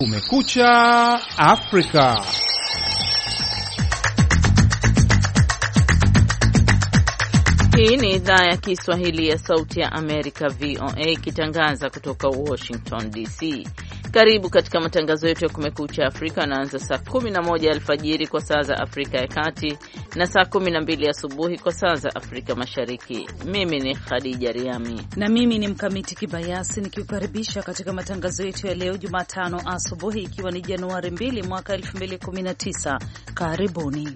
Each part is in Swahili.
Kumekucha Afrika. Hii ni idhaa ya Kiswahili ya Sauti ya Amerika, VOA, ikitangaza kutoka Washington DC. Karibu katika matangazo yetu ya Kumekucha Afrika. Naanza saa 11 alfajiri kwa saa za Afrika ya Kati na saa 12 asubuhi kwa saa za Afrika Mashariki. Mimi ni Khadija Riami na mimi ni Mkamiti Kibayasi nikiukaribisha katika matangazo yetu ya leo Jumatano asubuhi, ikiwa ni Januari 2 mwaka 2019. Karibuni.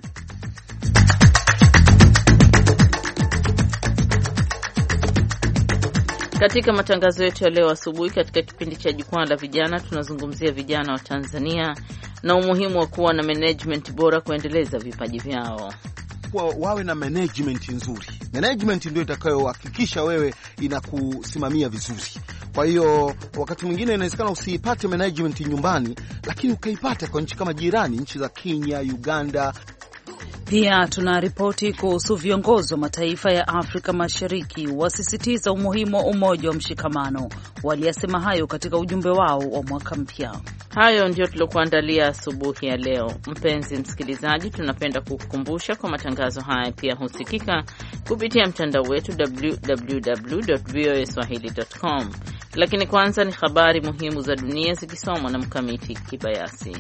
Katika matangazo yetu ya leo asubuhi, katika kipindi cha Jukwaa la Vijana, tunazungumzia vijana wa Tanzania na umuhimu wa kuwa na management bora kuendeleza vipaji vyao. Wawe na management nzuri. Management ndio itakayohakikisha wewe inakusimamia vizuri. Kwa hiyo wakati mwingine inawezekana usipate management nyumbani, lakini ukaipata kwa nchi kama jirani, nchi za Kenya, Uganda. Pia tuna ripoti kuhusu viongozi wa mataifa ya Afrika Mashariki wasisitiza umuhimu wa umoja wa mshikamano. Waliyasema hayo katika ujumbe wao wa mwaka mpya. Hayo ndio tulokuandalia asubuhi ya leo. Mpenzi msikilizaji, tunapenda kukukumbusha kwa matangazo haya pia husikika kupitia mtandao wetu www.voaswahili.com. Lakini kwanza ni habari muhimu za dunia zikisomwa na Mkamiti Kibayasi.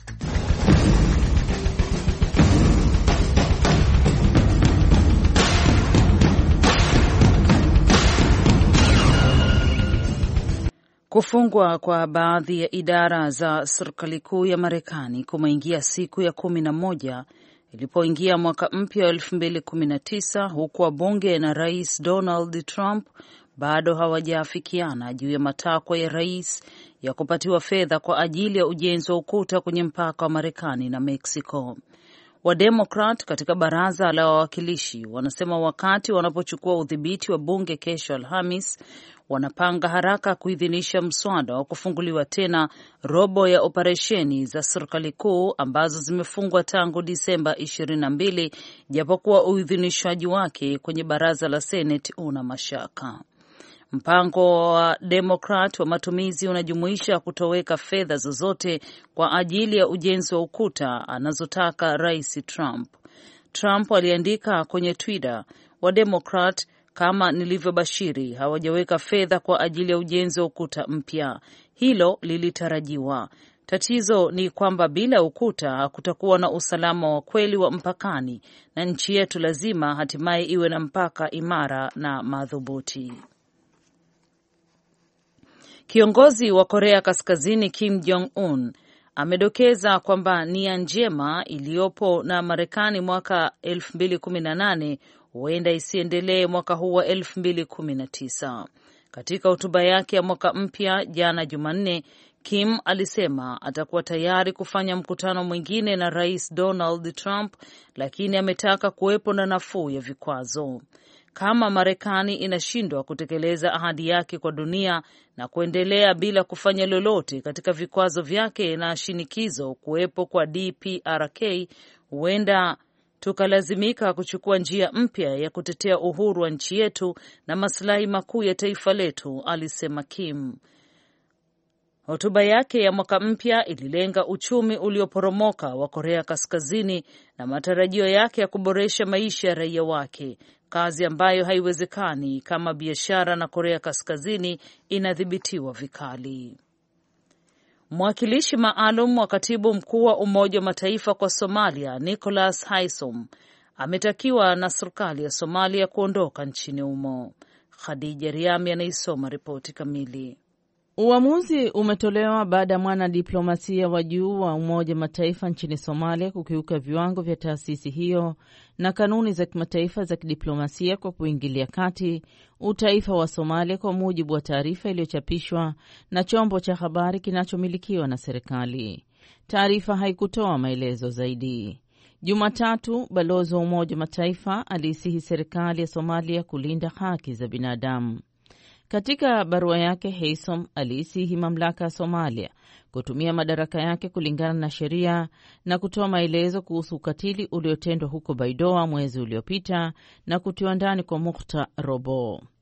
Kufungwa kwa baadhi ya idara za serikali kuu ya Marekani kumeingia siku ya 11 ilipoingia mwaka mpya wa 2019, huku wabunge na Rais Donald Trump bado hawajaafikiana juu ya matakwa ya rais ya kupatiwa fedha kwa ajili ya ujenzi wa ukuta kwenye mpaka wa Marekani na Mexico. Wademokrat katika baraza la wawakilishi wanasema wakati wanapochukua udhibiti wa bunge kesho Alhamis, wanapanga haraka kuidhinisha mswada wa kufunguliwa tena robo ya operesheni za serikali kuu ambazo zimefungwa tangu Disemba 22, japokuwa uidhinishwaji wake kwenye baraza la Senate una mashaka. Mpango wa Democrat wa matumizi unajumuisha kutoweka fedha zozote kwa ajili ya ujenzi wa ukuta anazotaka Rais Trump. Trump aliandika kwenye Twitter, wa Democrat kama nilivyobashiri hawajaweka fedha kwa ajili ya ujenzi wa ukuta mpya. Hilo lilitarajiwa. Tatizo ni kwamba bila ukuta kutakuwa na usalama wa kweli wa mpakani, na nchi yetu lazima hatimaye iwe na mpaka imara na madhubuti. Kiongozi wa Korea Kaskazini Kim Jong-un amedokeza kwamba nia njema iliyopo na Marekani mwaka 2018 huenda isiendelee mwaka huu wa 2019. Katika hotuba yake ya mwaka mpya jana Jumanne, Kim alisema atakuwa tayari kufanya mkutano mwingine na Rais Donald Trump, lakini ametaka kuwepo na nafuu ya vikwazo. Kama Marekani inashindwa kutekeleza ahadi yake kwa dunia na kuendelea bila kufanya lolote katika vikwazo vyake na shinikizo kuwepo kwa DPRK, huenda tukalazimika kuchukua njia mpya ya kutetea uhuru wa nchi yetu na maslahi makuu ya taifa letu, alisema Kim. Hotuba yake ya mwaka mpya ililenga uchumi ulioporomoka wa Korea Kaskazini na matarajio yake ya kuboresha maisha ya raia wake, kazi ambayo haiwezekani kama biashara na Korea Kaskazini inadhibitiwa vikali. Mwakilishi maalum wa katibu mkuu wa Umoja wa Mataifa kwa Somalia, Nicholas Haysom, ametakiwa na serikali ya Somalia kuondoka nchini humo. Khadija Riami anaisoma ripoti kamili. Uamuzi umetolewa baada ya mwanadiplomasia wa juu wa Umoja wa Mataifa nchini Somalia kukiuka viwango vya taasisi hiyo na kanuni za kimataifa za kidiplomasia kwa kuingilia kati utaifa wa Somalia, kwa mujibu wa taarifa iliyochapishwa na chombo cha habari kinachomilikiwa na serikali. Taarifa haikutoa maelezo zaidi. Jumatatu, balozi wa Umoja wa Mataifa aliisihi serikali ya Somalia kulinda haki za binadamu. Katika barua yake, Haysom aliisihi mamlaka ya Somalia kutumia madaraka yake kulingana na sheria na kutoa maelezo kuhusu ukatili uliotendwa huko Baidoa mwezi uliopita na kutiwa ndani kwa Mukhtar Robo.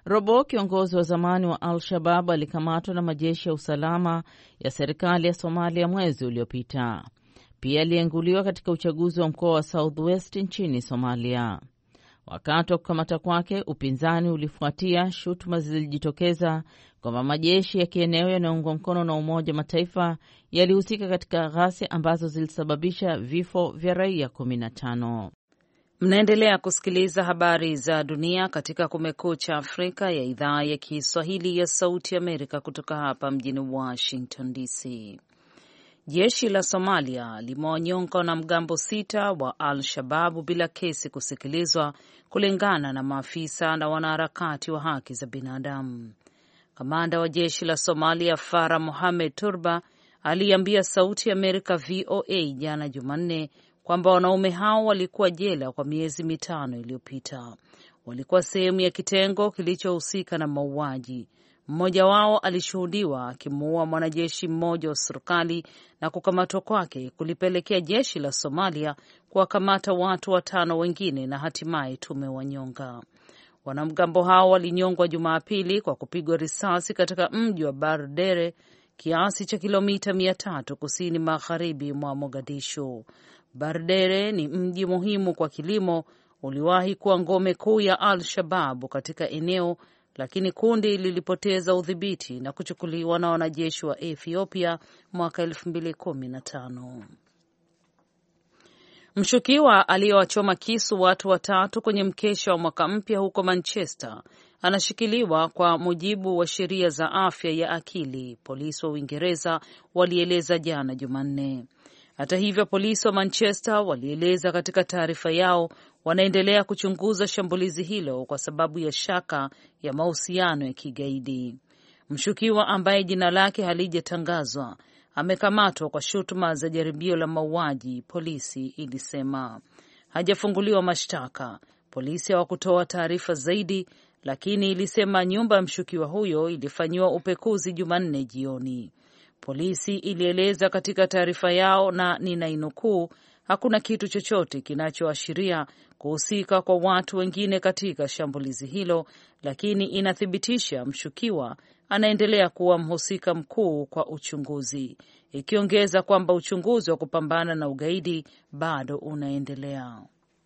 Robo, kiongozi wa zamani wa Al-Shabaab, alikamatwa na majeshi ya usalama ya serikali ya Somalia mwezi uliopita. Pia alienguliwa katika uchaguzi wa mkoa wa Southwest nchini Somalia. Wakati wa kukamata kwake, upinzani ulifuatia shutuma zilijitokeza kwamba majeshi ya kieneo yanayoungwa mkono na Umoja Mataifa yalihusika katika ghasia ambazo zilisababisha vifo vya raia 15. Mnaendelea kusikiliza habari za dunia katika Kumekucha Afrika ya idhaa ya Kiswahili ya Sauti Amerika kutoka hapa mjini Washington DC. Jeshi la Somalia limewanyonga wanamgambo 6 wa Al-Shababu bila kesi kusikilizwa, kulingana na maafisa na wanaharakati wa haki za binadamu. Kamanda wa jeshi la Somalia Farah Mohamed Turba aliambia Sauti Amerika VOA jana Jumanne kwamba wanaume hao walikuwa jela kwa miezi 5 iliyopita. Walikuwa sehemu ya kitengo kilichohusika na mauaji. Mmoja wao alishuhudiwa akimuua mwanajeshi mmoja wa serikali, na kukamatwa kwake kulipelekea jeshi la Somalia kuwakamata watu 5 wengine na hatimaye tumewanyonga. Wanamgambo hao walinyongwa Jumapili kwa kupigwa risasi katika mji wa Bardere, kiasi cha kilomita 300 kusini magharibi mwa Mogadishu. Bardere ni mji muhimu kwa kilimo, uliwahi kuwa ngome kuu ya Al-Shabaab katika eneo, lakini kundi lilipoteza udhibiti na kuchukuliwa na wanajeshi wa Ethiopia mwaka 2015. Mshukiwa aliyewachoma kisu watu 3 kwenye mkesha wa mwaka mpya huko Manchester anashikiliwa kwa mujibu wa sheria za afya ya akili, polisi wa Uingereza walieleza jana Jumanne. Hata hivyo, polisi wa Manchester walieleza katika taarifa yao wanaendelea kuchunguza shambulizi hilo kwa sababu ya shaka ya mahusiano ya kigaidi. Mshukiwa ambaye jina lake halijatangazwa amekamatwa kwa shutuma za jaribio la mauaji, polisi ilisema. Hajafunguliwa mashtaka. Polisi hawakutoa taarifa zaidi, lakini ilisema nyumba ya mshukiwa huyo ilifanyiwa upekuzi Jumanne jioni. Polisi ilieleza katika taarifa yao, na ninainukuu, hakuna kitu chochote kinachoashiria kuhusika kwa watu wengine katika shambulizi hilo, lakini inathibitisha mshukiwa anaendelea kuwa mhusika mkuu kwa uchunguzi, ikiongeza kwamba uchunguzi wa kupambana na ugaidi bado unaendelea.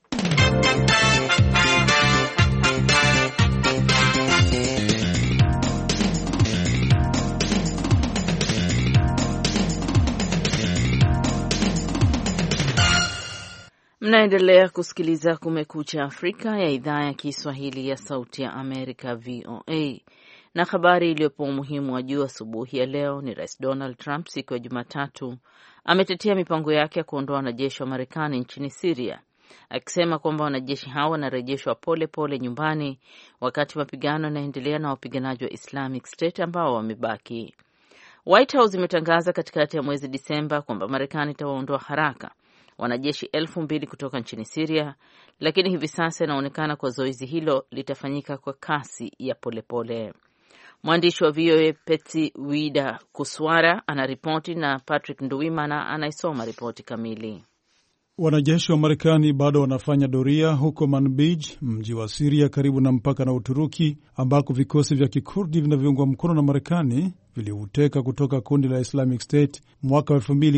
Mnaendelea kusikiliza Kumekucha Afrika ya idhaa ya Kiswahili ya Sauti ya Amerika, VOA. Na habari iliyopo umuhimu wa juu asubuhi ya leo ni Rais Donald Trump siku ya Jumatatu ametetea mipango yake ya kuondoa wanajeshi wa Marekani nchini Syria, akisema kwamba wanajeshi hao wanarejeshwa pole pole nyumbani wakati mapigano yanaendelea na wapiganaji wa Islamic State ambao wamebaki. White House imetangaza katikati ya mwezi Disemba kwamba Marekani itawaondoa haraka wanajeshi 2,000 kutoka nchini Syria, lakini hivi sasa inaonekana kwa zoezi hilo litafanyika kwa kasi ya polepole. Mwandishi wa VOA Petsi Wida Kuswara anaripoti na Patrick Nduwimana anaisoma ripoti kamili. Wanajeshi wa Marekani bado wanafanya doria huko Manbij, mji wa Syria karibu na mpaka na Uturuki, ambako vikosi vya Kikurdi vinavyoungwa mkono na Marekani viliuteka kutoka kundi la Islamic State mwaka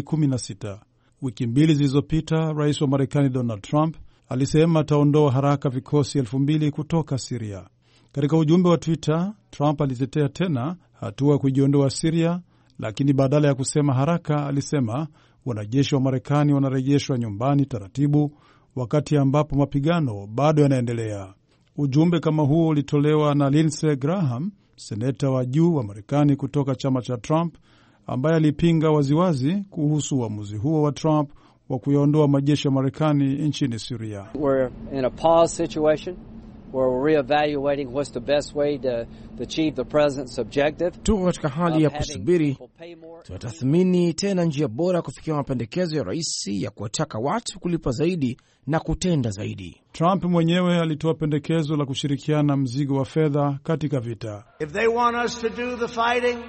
2016. Wiki 2 zilizopita, rais wa Marekani Donald Trump alisema ataondoa haraka vikosi 2,000 kutoka Syria. Katika ujumbe wa Twitter, Trump alitetea tena hatua ya kujiondoa Syria, lakini badala ya kusema haraka alisema wanajeshi wa Marekani wanarejeshwa nyumbani taratibu, wakati ambapo mapigano bado yanaendelea. Ujumbe kama huo ulitolewa na Lindsey Graham, seneta wa juu wa Marekani kutoka chama cha Trump, ambaye alipinga waziwazi kuhusu uamuzi huo wa Trump wa kuyaondoa majeshi ya Marekani nchini Syria. We're in a pause situation where we're reevaluating what's the best way to achieve the president's objective. Tuko katika hali ya kusubiri, tunatathmini tena njia bora kufikia mapendekezo ya rais ya kuwataka watu kulipa zaidi na kutenda zaidi. Trump mwenyewe alitoa pendekezo la kushirikiana mzigo wa fedha katika vita. If they want us to do the fighting,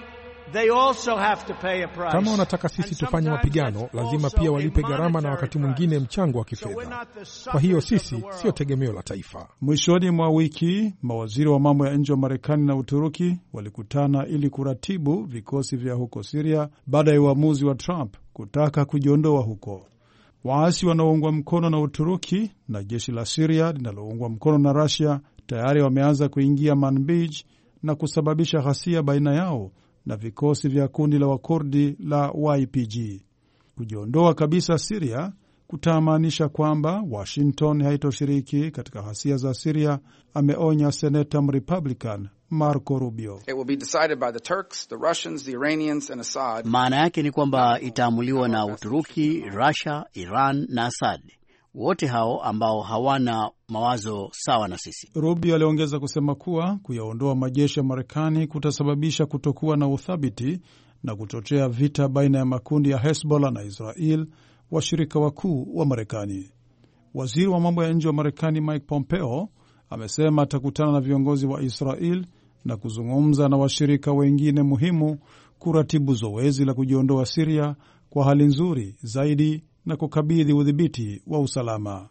they also have to pay a price. Kama wanataka sisi tufanye mapigano, lazima pia walipe gharama na wakati mwingine mchango wa kifedha. Kwa hiyo sisi sio tegemeo la taifa. Mwishoni mwa wiki, mawaziri wa mambo ya nje wa Marekani na Uturuki walikutana ili kuratibu vikosi vya huko Syria baada ya uamuzi wa Trump kutaka kujiondoa huko. Waasi wanaoungwa mkono na Uturuki na jeshi la Syria linaloungwa mkono na Russia tayari wameanza kuingia Manbij na kusababisha ghasia baina yao na vikosi vya kundi la Wakurdi la YPG. Kujiondoa kabisa Syria kutamaanisha kwamba Washington haitoshiriki katika ghasia za Syria, ameonya Senator Republican Marco Rubio. It will be decided by the Turks, the Russians, the Iranians and Assad. Maana yake ni kwamba itaamuliwa na Uturuki, Russia, Iran na Assad. Wote hao ambao hawana mawazo sawa na sisi. Rubio aliongeza kusema kuwa kuyaondoa majeshi ya Marekani kutasababisha kutokuwa na uthabiti na kuchochea vita baina ya makundi ya Hezbollah na Israel, washirika wakuu wa Marekani. Waziri wa mambo ya nje wa Marekani Mike Pompeo amesema atakutana na viongozi wa Israel na kuzungumza na washirika wengine muhimu kuratibu zoezi la kujiondoa Syria kwa hali nzuri zaidi na kukabidhi udhibiti wa usalama.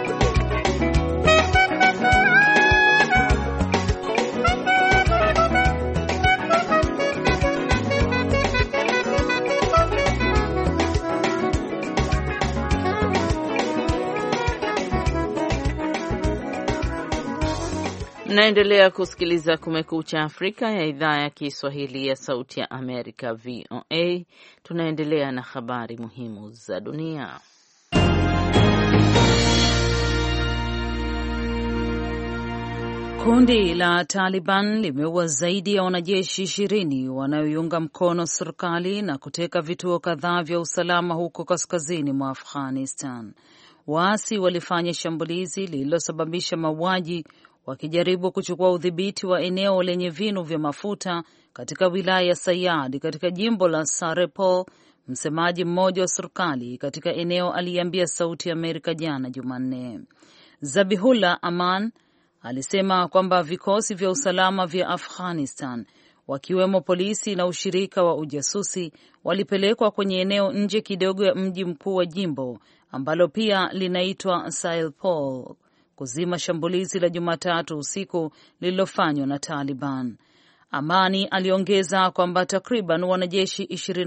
Mnaendelea kusikiliza Kumekucha Afrika ya idhaa ya Kiswahili ya Sauti ya Amerika, VOA. Tunaendelea na habari muhimu za dunia. Kundi la Taliban limeua zaidi ya wanajeshi 20 wanaoiunga mkono serikali na kuteka vituo kadhaa vya usalama huko kaskazini mwa Afghanistan. Waasi walifanya shambulizi lililosababisha mauaji wakijaribu kuchukua udhibiti wa eneo lenye vinu vya mafuta katika wilaya ya Sayyad katika jimbo la Sarepol. Msemaji mmoja wa serikali katika eneo aliambia Sauti ya Amerika jana Jumanne. Zabihullah Aman alisema kwamba vikosi vya usalama vya Afghanistan, wakiwemo polisi na ushirika wa ujasusi, walipelekwa kwenye eneo nje kidogo ya mji mkuu wa jimbo ambalo pia linaitwa Sailpol kuzima shambulizi la Jumatatu usiku lililofanywa na Taliban. Amani aliongeza kwamba takriban wanajeshi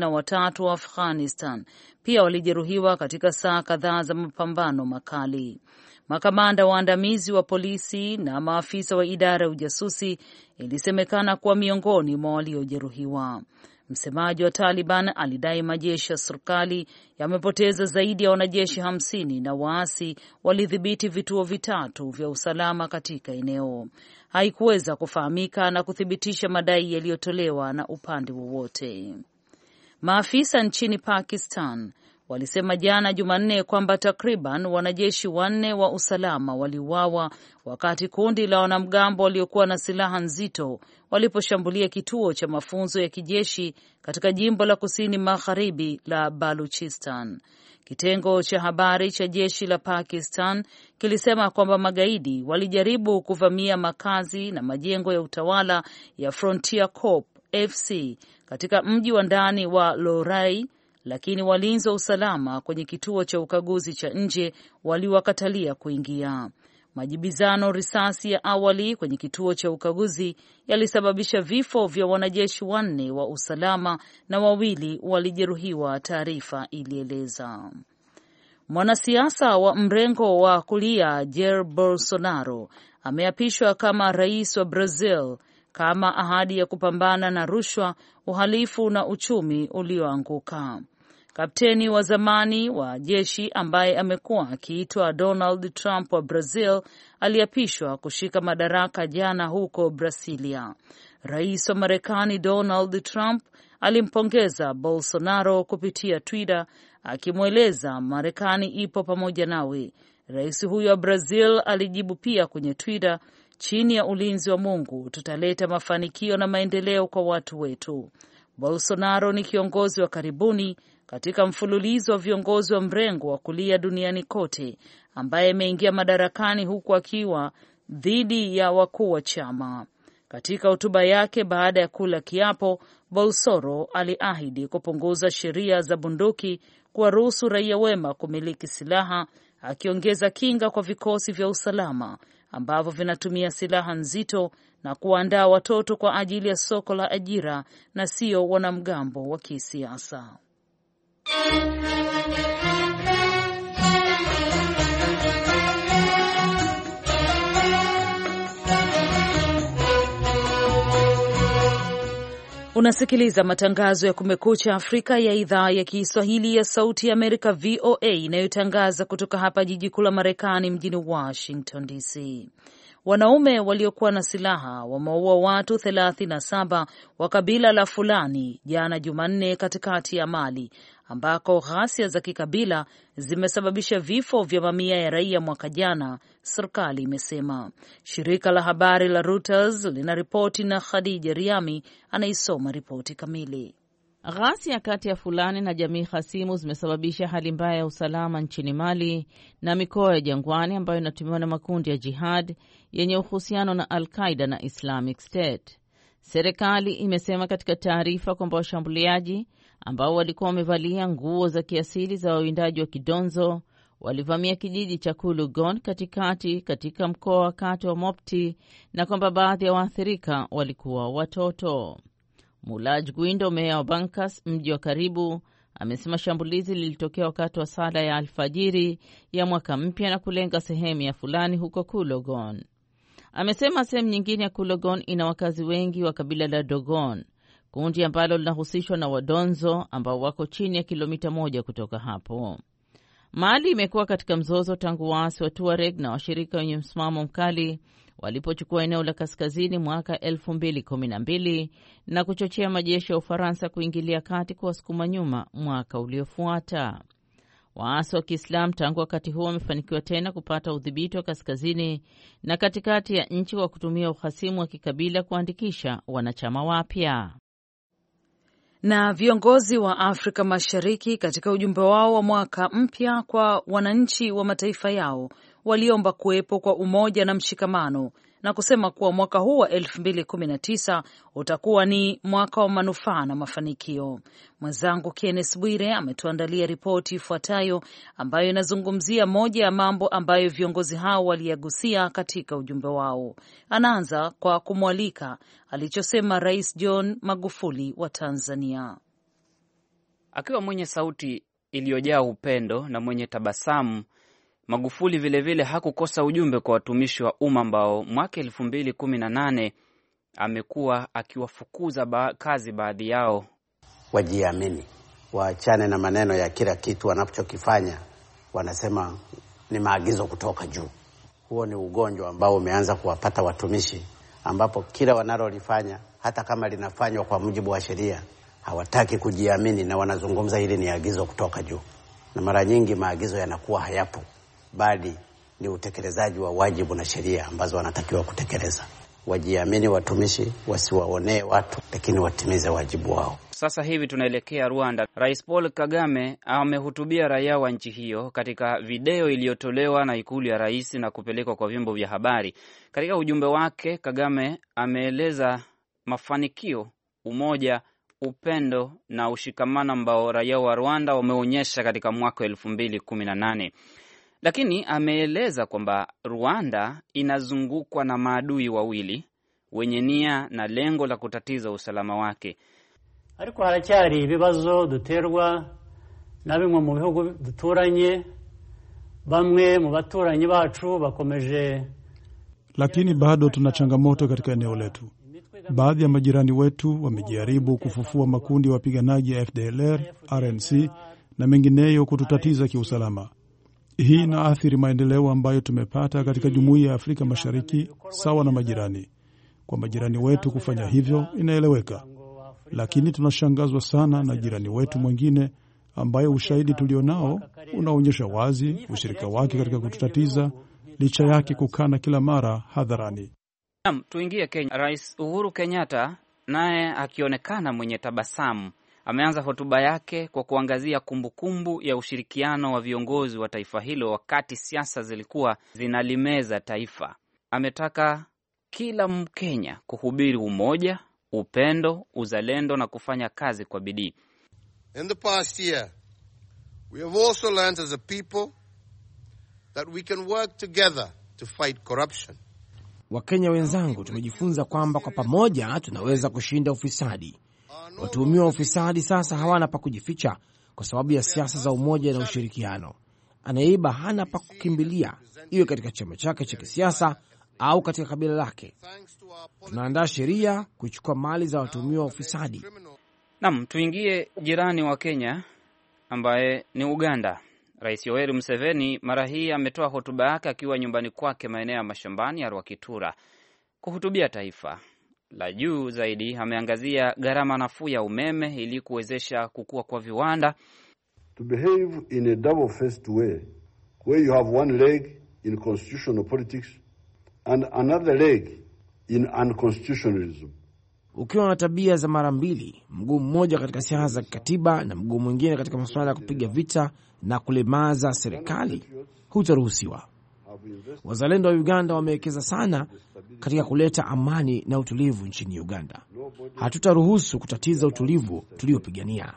23 wa Afghanistan pia walijeruhiwa katika saa kadhaa za mapambano makali. Makamanda waandamizi wa polisi na maafisa wa idara ya ujasusi ilisemekana kuwa miongoni mwa waliojeruhiwa. Msemaji wa Taliban alidai majeshi ya serikali yamepoteza zaidi ya wanajeshi 50 na waasi walidhibiti vituo vitatu vya usalama katika eneo. Haikuweza kufahamika na kuthibitisha madai yaliyotolewa na upande wowote. Maafisa nchini Pakistan walisema jana Jumanne kwamba takriban wanajeshi 4 wa usalama waliuawa wakati kundi la wanamgambo waliokuwa na silaha nzito waliposhambulia kituo cha mafunzo ya kijeshi katika jimbo la kusini magharibi la Baluchistan. Kitengo cha habari cha jeshi la Pakistan kilisema kwamba magaidi walijaribu kuvamia makazi na majengo ya utawala ya Frontier Corps FC katika mji wa ndani wa Lorai, lakini walinzi wa usalama kwenye kituo cha ukaguzi cha nje waliwakatalia kuingia. Majibizano risasi ya awali kwenye kituo cha ukaguzi yalisababisha vifo vya wanajeshi 4 wa usalama na 2 walijeruhiwa, taarifa ilieleza. Mwanasiasa wa mrengo wa kulia Jair Bolsonaro ameapishwa kama rais wa Brazil kama ahadi ya kupambana na rushwa, uhalifu na uchumi ulioanguka. Kapteni wa zamani wa jeshi ambaye amekuwa akiitwa Donald Trump wa Brazil aliapishwa kushika madaraka jana huko Brasilia. Rais wa Marekani Donald Trump alimpongeza Bolsonaro kupitia Twitter akimweleza Marekani ipo pamoja nawe. Rais huyo wa Brazil alijibu pia kwenye Twitter, chini ya ulinzi wa Mungu tutaleta mafanikio na maendeleo kwa watu wetu. Bolsonaro ni kiongozi wa karibuni katika mfululizo wa viongozi wa mrengo wa kulia duniani kote ambaye ameingia madarakani huku akiwa dhidi ya wakuu wa chama. Katika hotuba yake baada ya kula kiapo, Bolsonaro aliahidi kupunguza sheria za bunduki, kuwaruhusu raia wema kumiliki silaha, akiongeza kinga kwa vikosi vya usalama ambavyo vinatumia silaha nzito na kuandaa watoto kwa ajili ya soko la ajira na sio wanamgambo wa kisiasa. Unasikiliza matangazo ya Kumekucha Afrika ya idhaa ya Kiswahili ya Sauti ya Amerika, VOA, inayotangaza kutoka hapa jiji kuu la Marekani, mjini Washington DC. Wanaume waliokuwa na silaha wameua watu 37 wa kabila la Fulani jana Jumanne katikati ya Mali, ambako ghasia za kikabila zimesababisha vifo vya mamia ya raia mwaka jana, serikali imesema. Shirika la habari la Reuters linaripoti na Khadija Riami anaisoma ripoti kamili. Ghasia kati ya Fulani na jamii hasimu zimesababisha hali mbaya ya usalama nchini Mali na mikoa ya jangwani ambayo inatumiwa na makundi ya jihad yenye uhusiano na Al-Qaeda na Islamic State. Serikali imesema katika taarifa kwamba washambuliaji ambao walikuwa wamevalia nguo za kiasili za wawindaji wa kidonzo walivamia kijiji cha Kulugon katika mkoa wa kati wa Mopti na kwamba baadhi ya waathirika walikuwa watoto. Mulaj Guindo, meya wa Bankas, mji wa karibu, amesema shambulizi lilitokea wakati wa sala ya alfajiri ya mwaka mpya na kulenga sehemu ya Fulani huko Kulugon. Amesema sehemu nyingine ya Kulugon ina wakazi wengi wa kabila la Dogon, kundi ambalo linahusishwa na Wadonzo ambao wako chini ya kilomita 1 kutoka hapo. Mali imekuwa katika mzozo tangu waasi wa Tuareg na washirika wenye msimamo mkali walipochukua eneo la kaskazini mwaka 2012 na kuchochea majeshi ya Ufaransa kuingilia kati kuwasukuma nyuma mwaka uliofuata. Waasi wa Kiislamu tangu wakati huo wamefanikiwa tena kupata udhibiti wa kaskazini na katikati ya nchi kwa kutumia uhasimu wa kikabila kuandikisha wanachama wapya. Na viongozi wa Afrika Mashariki katika ujumbe wao wa mwaka mpya kwa wananchi wa mataifa yao waliomba kuwepo kwa umoja na mshikamano na kusema kuwa mwaka huu wa 2019 utakuwa ni mwaka wa manufaa na mafanikio. Mwenzangu Kenneth Bwire ametuandalia ripoti ifuatayo ambayo inazungumzia moja ya mambo ambayo viongozi hao waliyagusia katika ujumbe wao. Anaanza kwa kumwalika alichosema Rais John Magufuli wa Tanzania. Akiwa mwenye sauti iliyojaa upendo na mwenye tabasamu, Magufuli vilevile hakukosa ujumbe kwa watumishi wa umma ambao mwaka 2018 amekuwa akiwafukuza kazi baadhi yao. Wajiamini, waachane na maneno ya kila kitu wanachokifanya wanasema ni maagizo kutoka juu. Huo ni ugonjwa ambao umeanza kuwapata watumishi, ambapo kila wanalolifanya hata kama linafanywa kwa mujibu wa sheria hawataki kujiamini na wanazungumza hili ni agizo kutoka juu. Na mara nyingi maagizo yanakuwa hayapo, bali ni utekelezaji wa wajibu na sheria ambazo wanatakiwa kutekeleza. Wajiamini watumishi, wasiwaonee watu, lakini watimize wajibu wao. Sasa hivi tunaelekea Rwanda. Rais Paul Kagame amehutubia raia wa nchi hiyo katika video iliyotolewa na ikulu ya rais na kupelekwa kwa vyombo vya habari. Katika ujumbe wake, Kagame ameeleza mafanikio, umoja, upendo na ushikamano ambao raia wa Rwanda wameonyesha katika mwaka 2018. Lakini ameeleza kwamba Rwanda inazungukwa na maadui wawili wenye nia na lengo la kutatiza usalama wake. Ariko haracyari ibibazo duterwa na bimwe mu bihugu duturanye, bamwe mu baturanyi bacu bakomeje. Lakini bado tuna changamoto katika eneo letu. Baadhi ya majirani wetu wamejaribu kufufua makundi ya wapiganaji ya FDLR, RNC na mengineyo kututatiza kiusalama. Hii inaathiri maendeleo ambayo tumepata katika Jumuiya ya Afrika Mashariki sawa na majirani. Kwa majirani wetu kufanya hivyo inaeleweka. Lakini tunashangazwa sana na jirani wetu mwingine ambaye ushahidi tulionao unaonyesha wazi ushirika wake katika kututatiza licha yake kukana kila mara hadharani. Tuingie Kenya. Rais Uhuru Kenyatta naye akionekana mwenye tabasamu ameanza hotuba yake kwa kuangazia kumbukumbu ya ushirikiano wa viongozi wa taifa hilo wakati siasa zilikuwa zinalimeza taifa. Ametaka kila Mkenya kuhubiri umoja, upendo, uzalendo na kufanya kazi kwa bidii. In the past year, we have also learned as a people that we can work together to fight corruption. Wakenya wenzangu, tumejifunza kwamba kwa pamoja tunaweza kushinda ufisadi. Watuhumiwa wa ufisadi sasa hawana pa kujificha kwa sababu ya siasa za umoja na ushirikiano. Anayeiba hana pa kukimbilia, iwe katika chama chake cha kisiasa au katika kabila lake. Tunaandaa sheria kuchukua mali za watuhumiwa wa ufisadi. Naam, tuingie jirani wa Kenya ambaye ni Uganda. Rais Yoweri Museveni mara hii ametoa hotuba yake akiwa nyumbani kwake maeneo ya mashambani ya Rwakitura kuhutubia taifa. La juu zaidi ameangazia gharama nafuu ya umeme ili kuwezesha kukua kwa viwanda. To behave in a double-faced way, where you have one leg in constitutional politics and another leg in unconstitutionalism. Ukiwa na tabia za mara mbili, mguu mmoja katika siasa za kikatiba na mguu mwingine katika masuala ya kupiga vita na kulemaza serikali, hutaruhusiwa. Wazalendo wa Uganda wamewekeza sana katika kuleta amani na utulivu nchini Uganda. Hatutaruhusu kutatiza utulivu tuliopigania.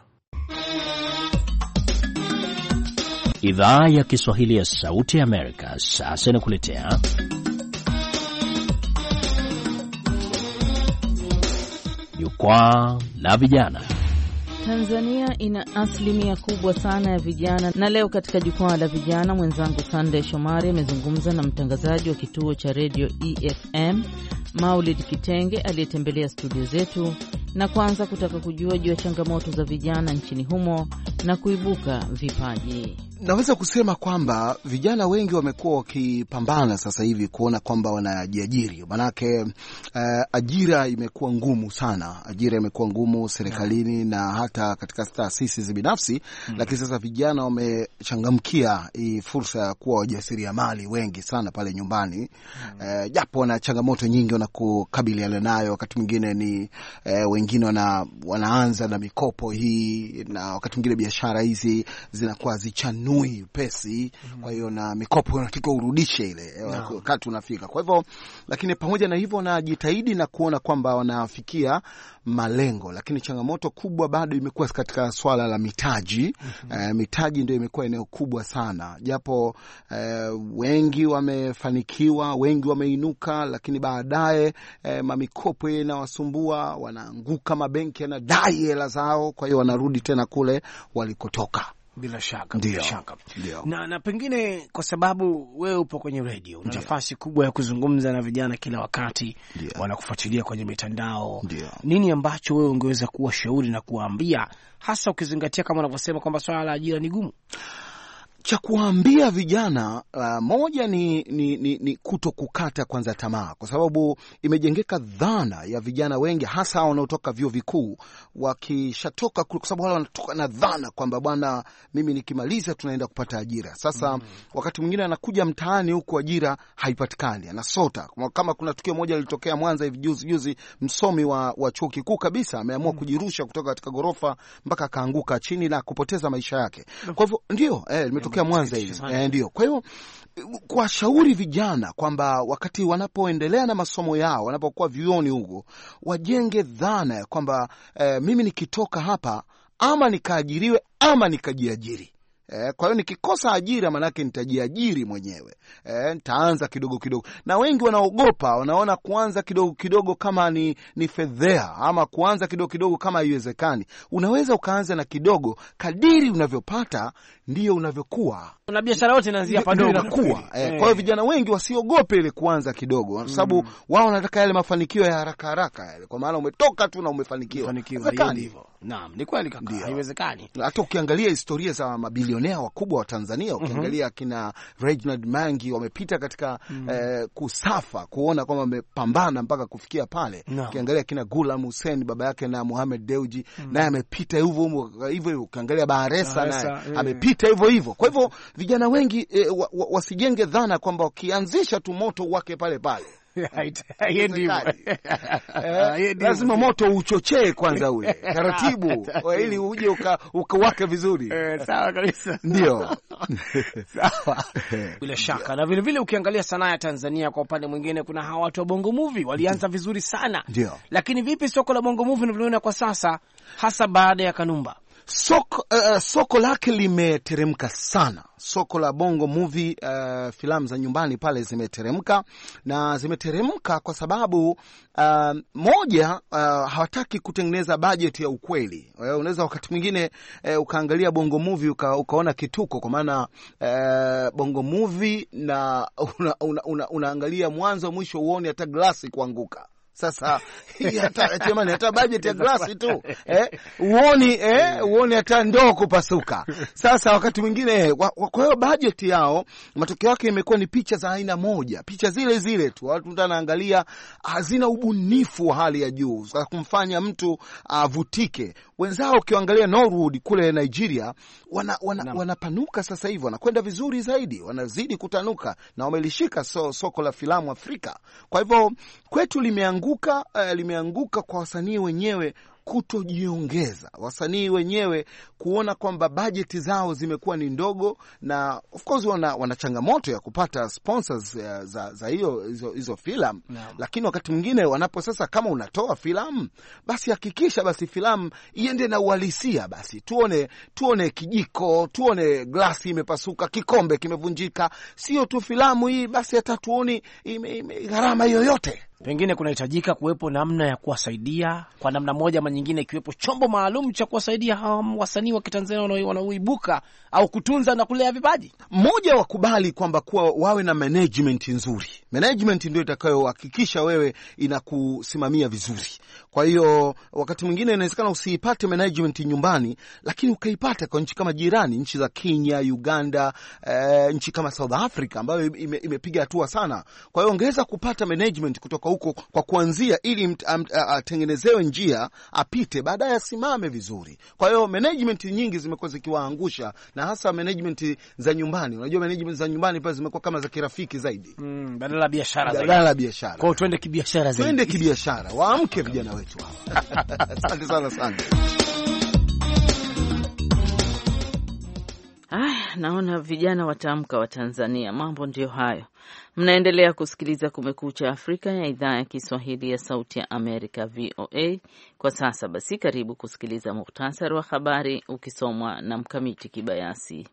Idhaa ya Kiswahili ya Sauti ya Amerika sasa inakuletea Jukwaa la Vijana. Tanzania ina asilimia kubwa sana ya vijana, na leo katika Jukwaa la Vijana mwenzangu Sunday Shomari amezungumza na mtangazaji wa kituo cha Radio EFM Maulid Kitenge aliyetembelea studio zetu, na kwanza kutaka kujua juu ya changamoto za vijana nchini humo na kuibuka vipaji. Naweza kusema kwamba vijana wengi wamekuwa wakipambana sasa hivi kuona kwamba wanajiajiri. Manake ajira imekuwa ngumu sana. Ajira imekuwa ngumu serikalini na hata katika taasisi binafsi. Lakini sasa vijana wamechangamkia hii fursa ya kuwa wajasiriamali wengi sana pale nyumbani. Japo na changamoto nyingi wanakukabiliana nayo. Wakati mwingine ni wengine wanaanza na mikopo hii, na wakati mwingine biashara hizi zinakuwa zichanui pesi. Kwa hiyo na mikopo unataka urudishe ile wakati unafika. Kwa hivyo, lakini pamoja na hivyo wanajitahidi na kuona kwamba wanafikia malengo. Lakini changamoto kubwa bado imekuwa katika swala la mitaji. Mitaji ndio imekuwa eneo kubwa sana. Japo wengi wamefanikiwa, wengi wameinuka, lakini baadaye mamikopo inawasumbua, wanaanguka, mabenki yanadai hela zao, kwa hiyo wanarudi tena kule walikotoka. Bila shaka, bila shaka. Na pengine kwa sababu wewe upo kwenye radio, una nafasi kubwa ya kuzungumza na vijana kila wakati, wanakufuatilia kwenye mitandao. Nini ambacho wewe ungeweza kuwashauri na kuwaambia, hasa ukizingatia kama unavyosema kwamba swala la ajira ni gumu? Cha kuambia vijana moja ni kutokukata kwanza tamaa, kwa sababu imejengeka dhana ya vijana wengi hasa wanaotoka vyuo vikuu wakishatoka, kwa sababu wale wanatoka na dhana kwamba bwana, mimi nikimaliza tunaenda kupata ajira. Sasa wakati mwingine anakuja mtaani huko ajira haipatikani, anasota. Kama kuna tukio moja lilitokea Mwanza hivi juzi, msomi wa chuo kikuu kabisa ameamua kujirusha kutoka katika gorofa mpaka akaanguka chini na kupoteza maisha yake. Kwa hivyo ndio limetokea Mwanza hivi. Ndio. Kwa hiyo kwa shauri vijana kwamba wakati wanapoendelea na masomo yao, wanapokuwa vyuoni huko, wajenge dhana ya kwamba mimi nikitoka hapa ama nikaajiriwe ama nikajiajiri. Kwa hiyo nikikosa ajira manake nitajiajiri mwenyewe. Nitaanza kidogo kidogo. Na wengi wanaogopa, wanaona kuanza kidogo kidogo kama ni fedhea, ama kuanza kidogo kidogo kama haiwezekani. Unaweza ukaanza na kidogo, kadiri unavyopata ndio unavyokuwa. Una biashara yote inaanzia padogo inakuwa. Kwa hiyo vijana wengi wasiogope ile kuanza kidogo, kwa sababu wao wanataka yale mafanikio ya haraka haraka yale. Kwa maana umetoka tu na umefanikiwa. Hivyo. Naam, ni kweli kaka, haiwezekani. Hata ukiangalia historia za mabilionea wakubwa wa Tanzania, ukiangalia kina Reginald Mangi wamepita katika kusafa, kuona kwamba wamepambana mpaka kufikia pale. Ukiangalia kina Ghulam Hussein baba yake na Mohamed Dewji, naye amepita hivyo. Ukiangalia Baharesa naye amepita hivyo. Kwa hivyo vijana wengi wasijenge dhana kwamba wakianzisha tu moto wake pale pale. Lazima moto uchochee kwanza ule taratibu ili uje ukawake vizuri. Sawa kabisa. Ndio. Sawa. Bila shaka. Na vile vile ukiangalia sanaa ya Tanzania kwa upande mwingine, kuna hawa watu wa Bongo Movie walianza vizuri sana. Ndio. Lakini vipi soko la Bongo Movie unavyoona kwa sasa, hasa baada ya Kanumba? Soko lake limeteremka sana. Soko la Bongo Movie, filamu za nyumbani pale zimeteremka, na zimeteremka kwa sababu moja, hawataki kutengeneza budget ya ukweli. Unaweza wakati mwingine ukaangalia Bongo Movie ukaona kituko, kwa maana Bongo Movie na unaangalia mwanzo mwisho uone hata glasi kuanguka. Sasa hata budget ya glasi tu uone hata ndoo kupasuka. Sasa wakati mwingine kwa hiyo budget yao, matokeo yake imekuwa ni picha za aina moja, picha zile zile tu. Watu wanaangalia, hazina ubunifu wa hali ya juu za kumfanya mtu avutike. Wenzao ukiangalia Norwood kule Nigeria wanapanuka sasa hivi, wanakwenda vizuri zaidi, wanazidi kutanuka na wamelishika soko la filamu Afrika. Kwa hivyo kwetu limeanguka kwa wasanii wenyewe kutojiongeza, wasanii wenyewe kuona kwamba bajeti zao zimekuwa ni ndogo, na of course wana changamoto ya kupata sponsors za hizo filamu. Lakini wakati mwingine wanapo sasa, kama unatoa filamu, basi hakikisha basi filamu iende na uhalisia. Basi tuone kijiko, tuone glasi imepasuka, kikombe kimevunjika, sio tu filamu hii basi hata tuone gharama yoyote. Pengine kunahitajika kuwepo namna ya kuwasaidia kwa namna moja ama nyingine, ikiwepo chombo maalum cha kuwasaidia hawa wasanii wa Kitanzania wanaoibuka au kutunza na kulea vipaji. Mmoja wakubali kwamba kuwa wawe na management nzuri. Management ndio itakayohakikisha wewe inakusimamia vizuri. Kwa hiyo wakati mwingine inawezekana usiipate management nyumbani, lakini ukaipata kwa nchi kama jirani, nchi za Kenya, Uganda, nchi kama South Africa ambayo imepiga hatua sana. Kwa hiyo ongeza kupata management kutoka huko kwa kuanzia, ili atengenezewe njia apite, baadaye asimame vizuri. Kwa hiyo management nyingi zimekuwa zikiwaangusha, na hasa management za nyumbani. Unajua management za nyumbani pale zimekuwa kama za kirafiki zaidi, badala ya biashara zaidi. Badala ya biashara. Kwa hiyo twende kibiashara zaidi. Twende kibiashara. Waamke vijana wetu hapa. Asante sana. Naona vijana wataamka wa Tanzania. Mambo ndio hayo. Mnaendelea kusikiliza Kumekucha Afrika ya idhaa ya Kiswahili ya Sauti ya Amerika, VOA. Kwa sasa basi, karibu kusikiliza muhtasari wa habari ukisomwa na Mkamiti Kibayasi.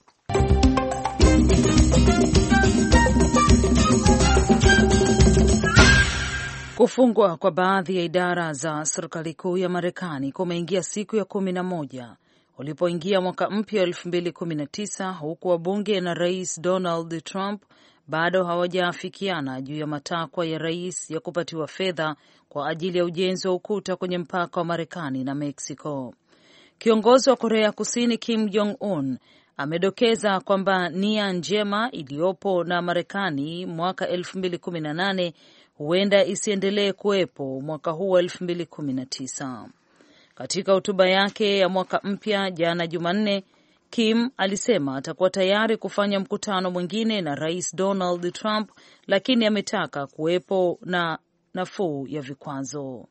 Kufungwa kwa baadhi ya idara za serikali kuu ya Marekani kumeingia siku ya 11 ulipoingia mwaka mpya wa 2019, huku wabunge na Rais Donald Trump bado hawajaafikiana juu ya matakwa ya rais ya kupatiwa fedha kwa ajili ya ujenzi wa ukuta kwenye mpaka wa Marekani na Mexico. Kiongozi wa Korea Kusini Kim Jong-un amedokeza kwamba nia njema iliyopo na Marekani mwaka 2018 huenda isiendelee kuwepo mwaka huu wa 2019. Katika hotuba yake ya mwaka mpya jana Jumanne, Kim alisema atakuwa tayari kufanya mkutano mwingine na Rais Donald Trump, lakini ametaka kuwepo na nafuu ya vikwazo.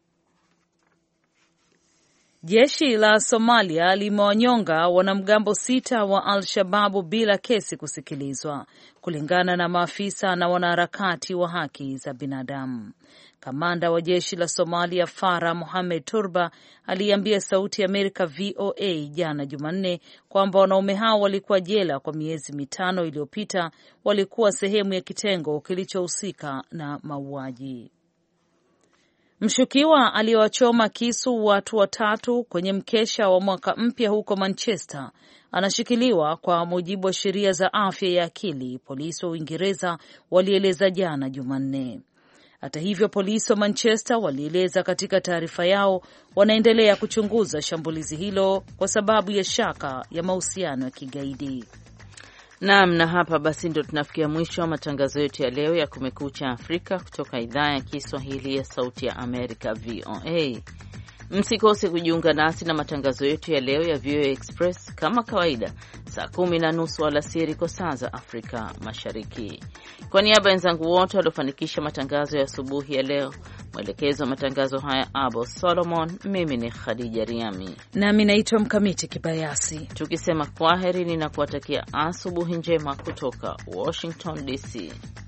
Jeshi la Somalia limewanyonga wanamgambo 6 wa Al-Shababu bila kesi kusikilizwa, kulingana na maafisa na wanaharakati wa haki za binadamu. Kamanda wa jeshi la Somalia Farah Mohamed Turba aliambia Sauti ya Amerika VOA jana Jumanne kwamba wanaume hao walikuwa jela kwa miezi 5 iliyopita, walikuwa sehemu ya kitengo kilichohusika na mauaji. Mshukiwa aliyewachoma kisu watu 3 kwenye mkesha wa mwaka mpya huko Manchester anashikiliwa kwa mujibu wa sheria za afya ya akili, polisi wa Uingereza walieleza jana Jumanne. Hata hivyo, polisi wa Manchester walieleza katika taarifa yao wanaendelea kuchunguza shambulizi hilo kwa sababu ya shaka ya mahusiano ya kigaidi. Naam, na hapa basi ndo tunafikia mwisho wa matangazo yetu ya leo ya Kumekucha Afrika kutoka idhaa ya Kiswahili ya Sauti ya Amerika, VOA. Msikose kujiunga nasi na matangazo yetu ya leo ya VOA Express kama kawaida saa 10:30 alasiri kwa saa za Afrika Mashariki. Kwa niaba ya wenzangu wote waliofanikisha matangazo ya asubuhi ya leo, mwelekezo wa matangazo haya Abo Solomon, mimi ni Khadija Riami nami naitwa Mkamiti Kibayasi, tukisema kwaheri na kuwatakia asubuhi njema kutoka Washington DC.